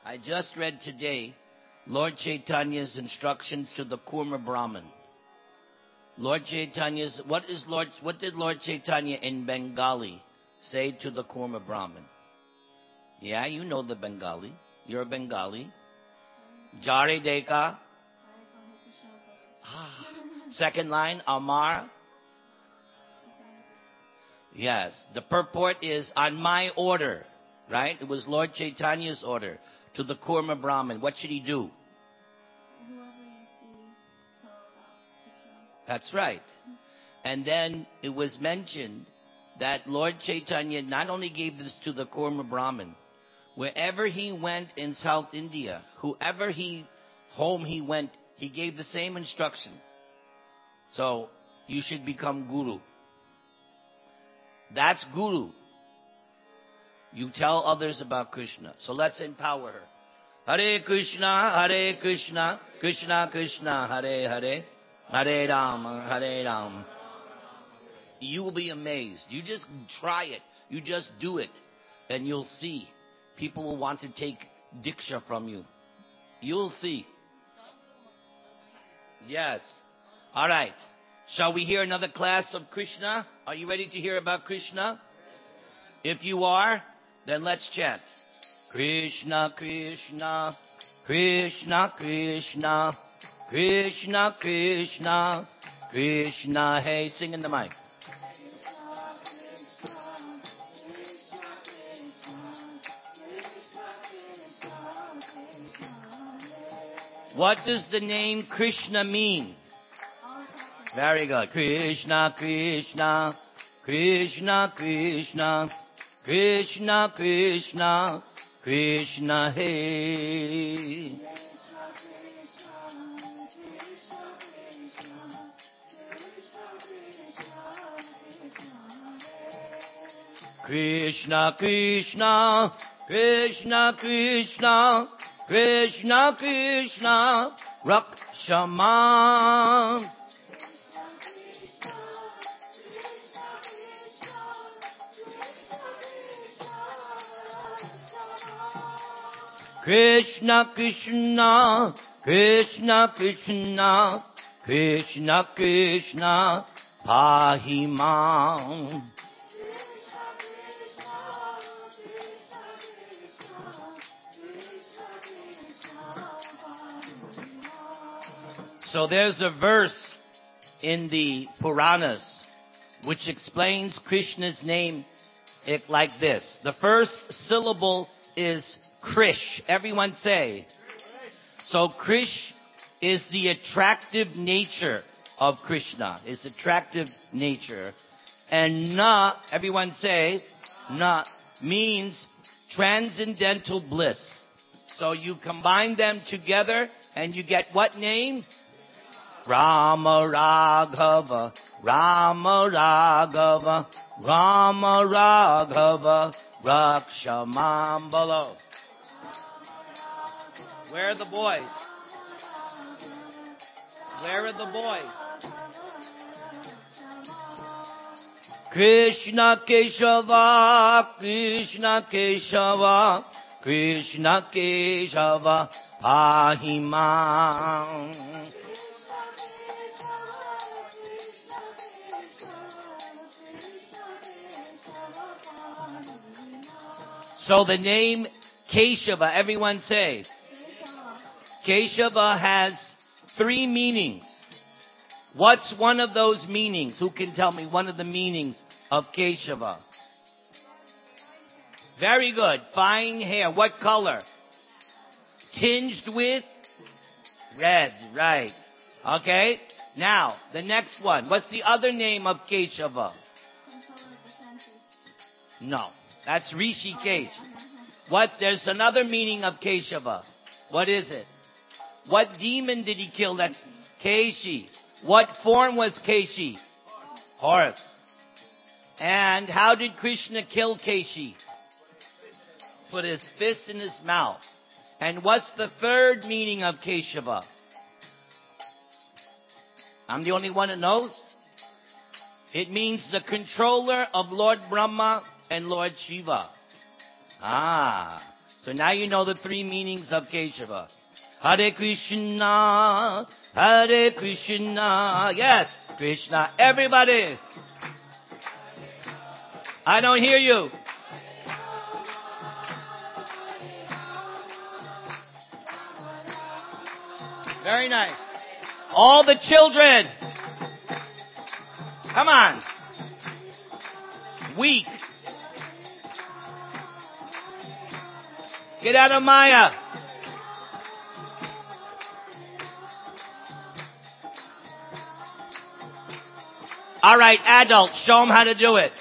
I just read today Lord Chaitanya's instructions to the Kurma Brahmin. What did Lord Chaitanya in Bengali say to the Kurma Brahmin? Yeah, you know the Bengali. You're a Bengali. Jare Deka. Second line, Amar. Yes, the purport is on my order, right? It was Lord Chaitanya's order to the Kurma Brahmin. What should he do? That's right. And then it was mentioned that Lord Chaitanya not only gave this to the Kurma Brahmin, wherever he went in South India, home he went, he gave the same instruction. So, you should become guru. That's guru. You tell others about Krishna. So let's empower her. Hare Krishna, Krishna Krishna, Hare Hare, Hare Rama, Hare Rama. You will be amazed. You just try it. You just do it. And you'll see. People will want to take Diksha from you. You'll see. Yes. All right. Shall we hear another class of Krishna? Are you ready to hear about Krishna? If you are, then let's chant. Krishna, Krishna, Krishna, Krishna, Krishna, Krishna, Krishna. Hey, sing in the mic. What does the name Krishna mean? Very good. Krishna, Krishna, Krishna, Krishna, Krishna, Krishna, Krishna, hey. Krishna, Krishna, Krishna, Krishna, Krishna, Krishna, Rakshama. Krishna, Krishna, Krishna, Krishna, Krishna, Krishna, Pahimam. So there's a verse in the Puranas which explains Krishna's name like this. The first syllable is Krish. Everyone say. So Krish is the attractive nature of Krishna. It's attractive nature. And Na, everyone say, Na means transcendental bliss. So you combine them together and you get what name? Rama Raghava, Rama Raghava, Rama Raghava, Rakshamam Balo. Where are the boys? Where are the boys? Krishna Keshava, Krishna Keshava, Krishna Keshava, Pahimam. So the name Keshava, everyone say. Keshava has 3 meanings. What's one of those meanings? Who can tell me one of the meanings of Keshava? Very good. Fine hair. What color? Tinged with red. Right. Okay. Now, the next one. What's the other name of Keshava? No. That's Rishikesh. There's another meaning of Keshava. What is it? What demon did he kill? That Keshi. What form was Keshi? Horse. And how did Krishna kill Keshi? Put his fist in his mouth. And what's the third meaning of Keshava? I'm the only one that knows. It means the controller of Lord Brahma and Lord Shiva. So now you know the three meanings of Keshava. Hare Krishna, Hare Krishna. Yes, Krishna. Everybody. I don't hear you. Very nice. All the children. Come on. Weak. Get out of Maya. All right, adults, show them how to do it.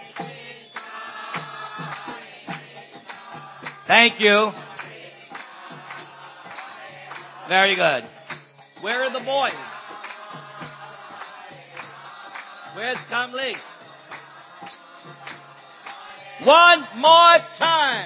Thank you. Very good. Where are the boys? Where's Kamli? One more time.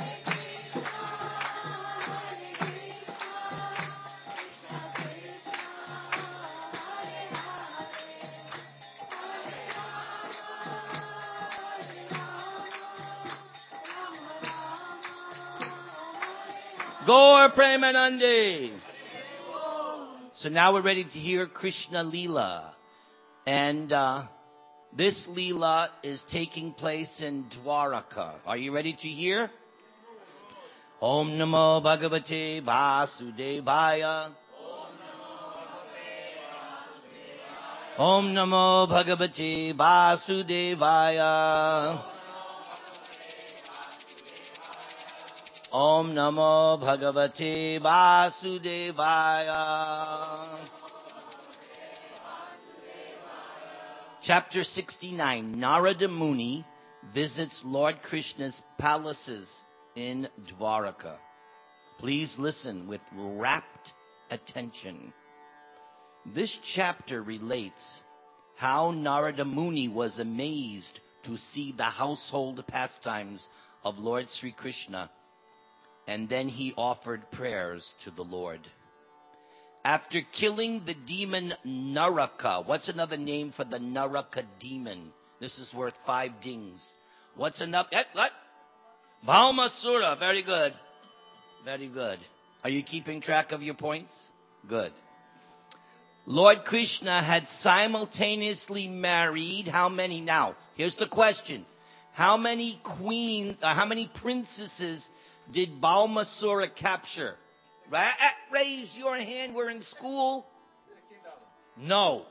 Gaur Premanandi. So now we're ready to hear Krishna Leela. And this Leela is taking place in Dwaraka. Are you ready to hear? Om Namo Bhagavate Vasudevaya. Om Namo Bhagavate Vasudevaya. Om Namo Bhagavate Vasudevaya. Chapter 69. Narada Muni visits Lord Krishna's palaces in Dwaraka. Please listen with rapt attention. This chapter relates how Narada Muni was amazed to see the household pastimes of Lord Sri Krishna, and then he offered prayers to the Lord. After killing the demon Naraka, what's another name for the Naraka demon? This is worth 5 dings. What's another? What? Bhaumasura. Very good. Very good. Are you keeping track of your points? Good. Lord Krishna had simultaneously married how many? Now, here's the question. How many princesses did Bhaumasura capture? Right? Raise your hand. We're in school. No.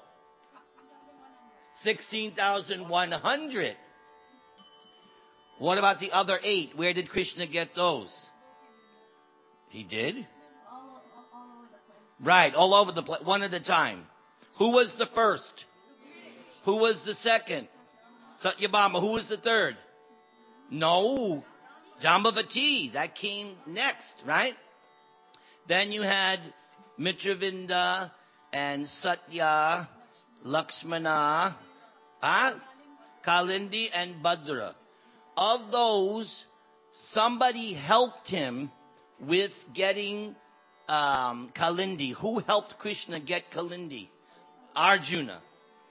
16,100. What about the other 8? Where did Krishna get those? He did? Right, all over the place. One at a time. Who was the first? Who was the second? Satyabhama. Who was the third? No. Jambavati. That came next, right? Then you had Mitravinda and Satya, Lakshmana, Kalindi and Bhadra. Of those, somebody helped him with getting Kalindi. Who helped Krishna get Kalindi? Arjuna.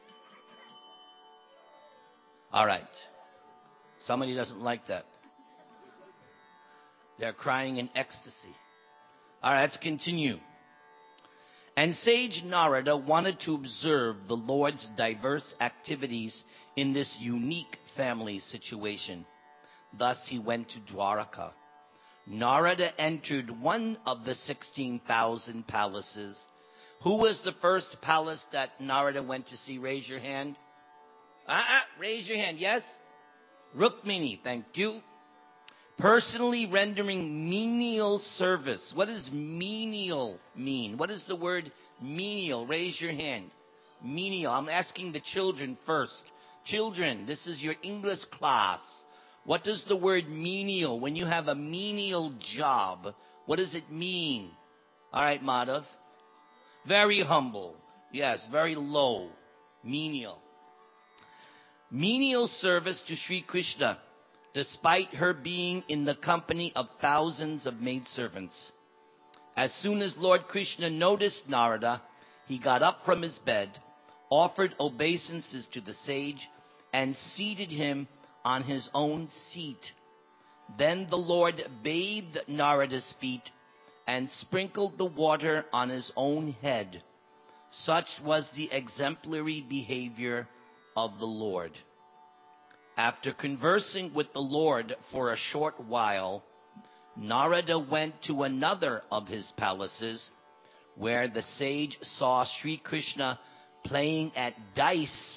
All right. Somebody doesn't like that. They're crying in ecstasy. All right, let's continue. And sage Narada wanted to observe the Lord's diverse activities in this unique family situation. Thus he went to Dwaraka. Narada entered one of the 16,000 palaces. Who was the first palace that Narada went to see? Raise your hand. Raise your hand. Yes? Rukmini. Thank you. Personally rendering menial service. What does menial mean? What is the word menial? Raise your hand. Menial. I'm asking the children first. Children, this is your English class. What does the word menial, when you have a menial job, what does it mean? All right, Madhav. Very humble. Yes, very low. Menial. Menial service to Sri Krishna, despite her being in the company of thousands of maidservants. As soon as Lord Krishna noticed Narada, he got up from his bed, offered obeisances to the sage, and seated him on his own seat. Then the Lord bathed Narada's feet and sprinkled the water on his own head. Such was the exemplary behavior of the Lord. After conversing with the Lord for a short while, Narada went to another of his palaces, where the sage saw Sri Krishna playing at dice.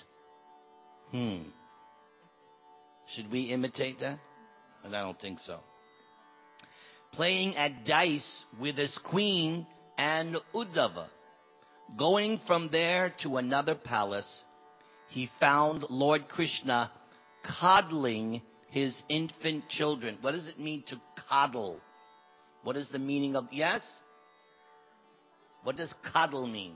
Should we imitate that? I don't think so. Playing at dice with his queen and Uddhava. Going from there to another palace, he found Lord Krishna coddling his infant children. What does it mean to coddle? What is the meaning of, yes? What does coddle mean?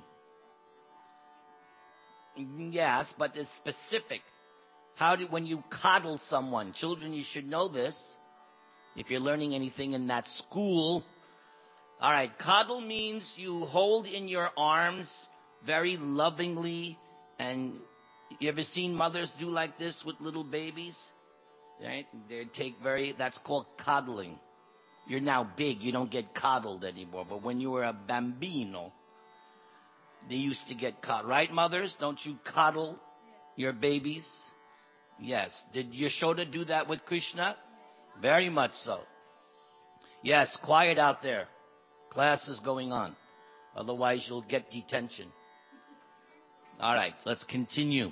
Yes, but it's specific. When you coddle someone, children, you should know this. If you're learning anything in that school. All right, coddle means you hold in your arms very lovingly. And you ever seen mothers do like this with little babies? Right? That's called coddling. You're now big, you don't get coddled anymore. But when you were a bambino, they used to get coddled. Right, mothers? Don't you coddle your babies? Yes. Did Yashoda do that with Krishna? Very much so. Yes, quiet out there. Class is going on. Otherwise, you'll get detention. All right, let's continue.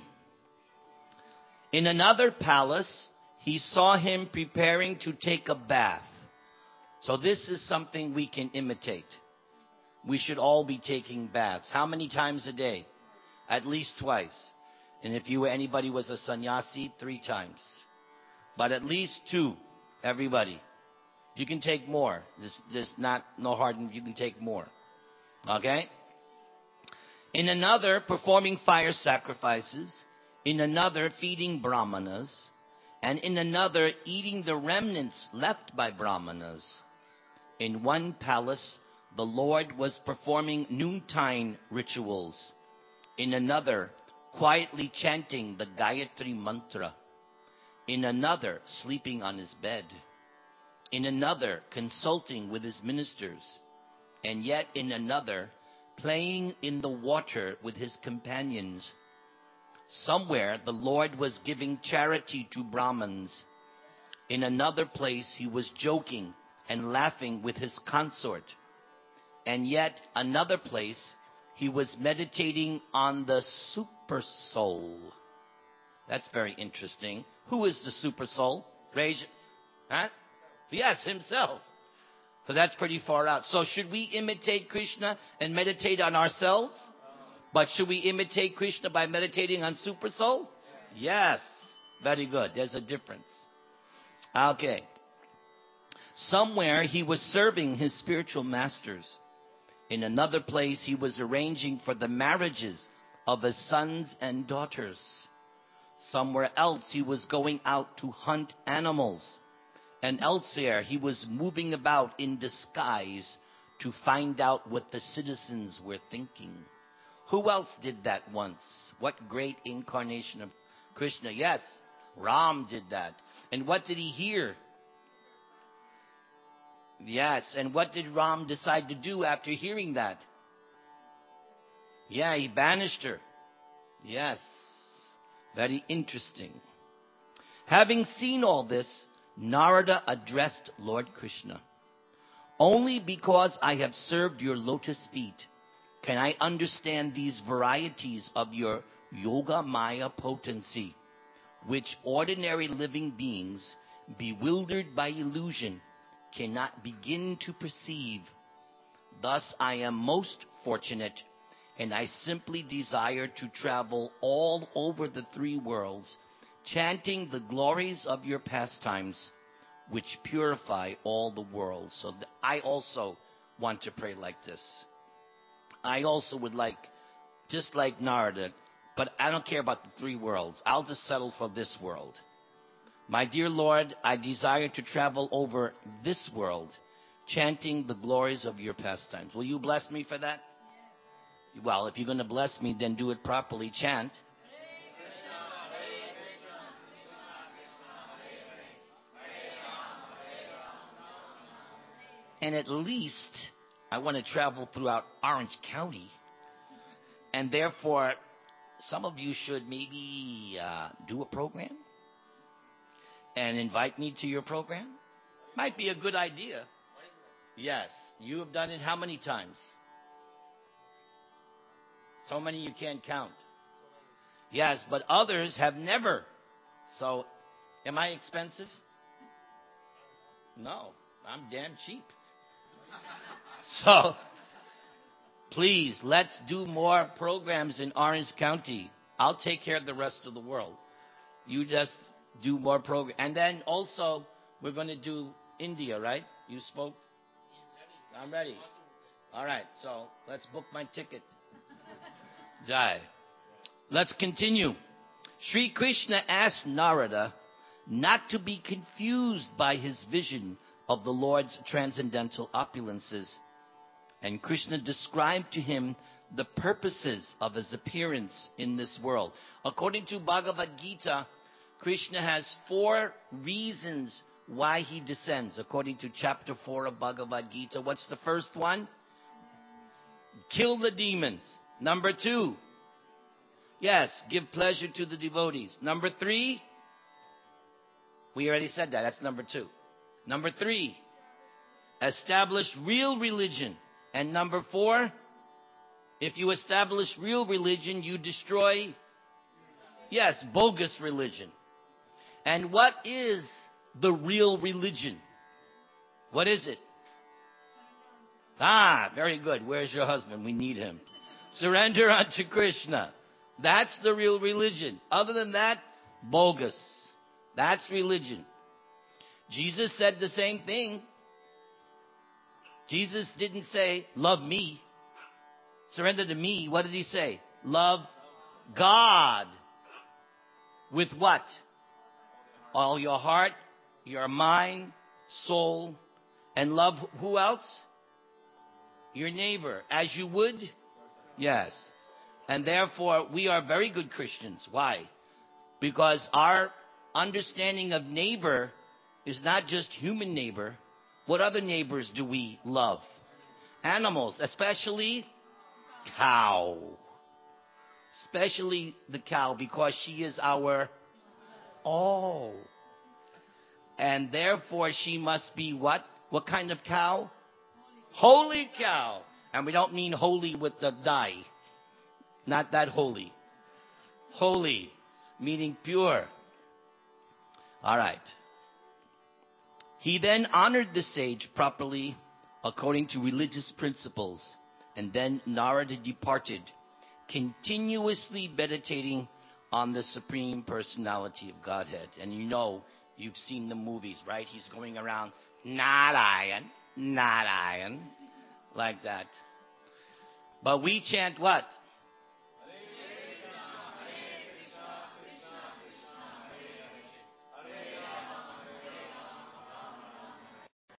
In another palace, he saw him preparing to take a bath. So this is something we can imitate. We should all be taking baths. How many times a day? At least twice. And if anybody was a sannyasi, 3 times. But at least 2, everybody. You can take more. There's no hard, you can take more. Okay? In another, performing fire sacrifices. In another, feeding brahmanas. And in another, eating the remnants left by brahmanas. In one palace, the Lord was performing noontime rituals. In another, quietly chanting the Gayatri mantra. In another, sleeping on his bed. In another, consulting with his ministers. And yet in another, playing in the water with his companions. Somewhere the Lord was giving charity to Brahmins. In another place he was joking and laughing with his consort. And yet another place he was meditating on the super soul. That's very interesting. Who is the super soul? Huh? Yes, himself. So that's pretty far out. So should we imitate Krishna and meditate on ourselves? But should we imitate Krishna by meditating on super soul? Yes. Very good. There's a difference. Okay. Somewhere he was serving his spiritual masters. In another place he was arranging for the marriages of his sons and daughters. Somewhere else he was going out to hunt animals. And elsewhere he was moving about in disguise to find out what the citizens were thinking. Who else did that once? What great incarnation of Krishna? Yes, Ram did that. And what did he hear? Yes, and what did Ram decide to do after hearing that? Yeah, he banished her. Yes, very interesting. Having seen all this, Narada addressed Lord Krishna. Only because I have served your lotus feet can I understand these varieties of your Yoga Maya potency, which ordinary living beings, bewildered by illusion, cannot begin to perceive. Thus I am most fortunate, and I simply desire to travel all over the 3 worlds, chanting the glories of your pastimes, which purify all the worlds. So I also want to pray like this. I also would like, just like Narada, but I don't care about the 3 worlds. I'll just settle for this world. My dear Lord, I desire to travel over this world, chanting the glories of your pastimes. Will you bless me for that? Well, if you're going to bless me, then do it properly. Chant. And at least I want to travel throughout Orange County. And therefore, some of you should maybe do a program and invite me to your program. Might be a good idea. Yes. You have done it how many times? So many you can't count. Yes, but others have never. So, am I expensive? No, I'm damn cheap. So, please, let's do more programs in Orange County. I'll take care of the rest of the world. You just do more programs. And then also, we're going to do India, right? You spoke? I'm ready. All right, so let's book my ticket. Jai. Let's continue. Sri Krishna asked Narada not to be confused by his vision of the Lord's transcendental opulences. And Krishna described to him the purposes of his appearance in this world. According to Bhagavad Gita, Krishna has 4 reasons why he descends. According to chapter 4 of Bhagavad Gita, what's the first one? Kill the demons. Number 2, yes, give pleasure to the devotees. Number 3, we already said that. That's number 2. Number 3, establish real religion. And number 4, if you establish real religion, you destroy, yes, bogus religion. And what is the real religion? What is it? Very good. Where's your husband? We need him. Surrender unto Krishna. That's the real religion. Other than that, bogus. That's religion. Jesus said the same thing. Jesus didn't say, love me. Surrender to me. What did he say? Love God. With what? All your heart, your mind, soul, and love who else? Your neighbor. As you would? Yes. And therefore, we are very good Christians. Why? Because our understanding of neighbor is not just human neighbor. What other neighbors do we love? Animals, especially cow. Especially the cow, because she is our all. And therefore, she must be what? What kind of cow? Holy cow. And we don't mean holy with the dye. Not that holy. Holy, meaning pure. All right. He then honored the sage properly according to religious principles. And then Narada departed, continuously meditating on the Supreme Personality of Godhead. And you know, you've seen the movies, right? He's going around, Narayan, like that. But we chant what?